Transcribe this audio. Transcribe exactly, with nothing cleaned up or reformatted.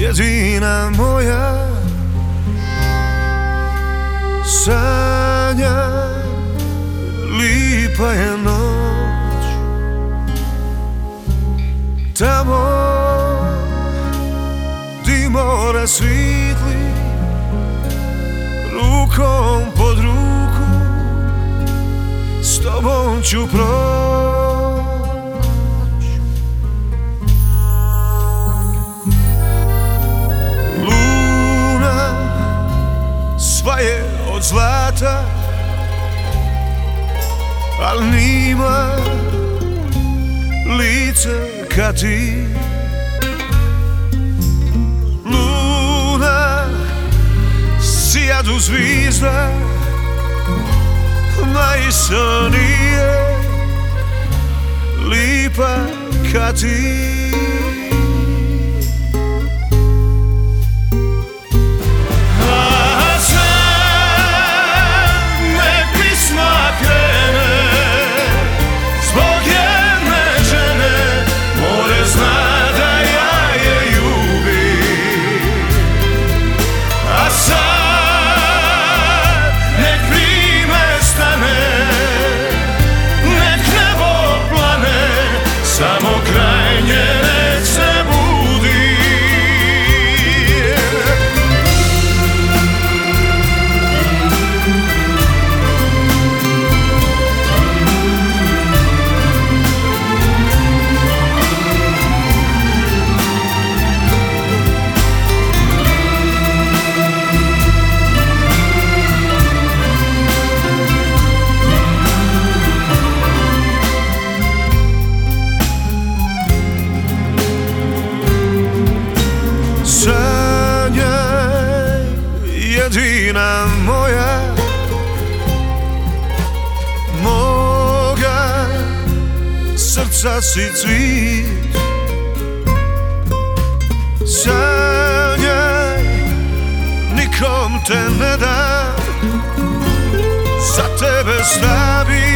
jedina moja. Sanjaj, lipa je noć, tamo di more svitli, rukom pod ruku s tobom ću proć. Luna sva je od zlata, al nima lice ka ti. Luna sijadu zvizda, najsonije lipa ka ti. Samo kraj nje nek se budi. Sanjaj, jedina moja, moga srca si cvit. Sanjaj, nikom te ne dam, za tebe stavim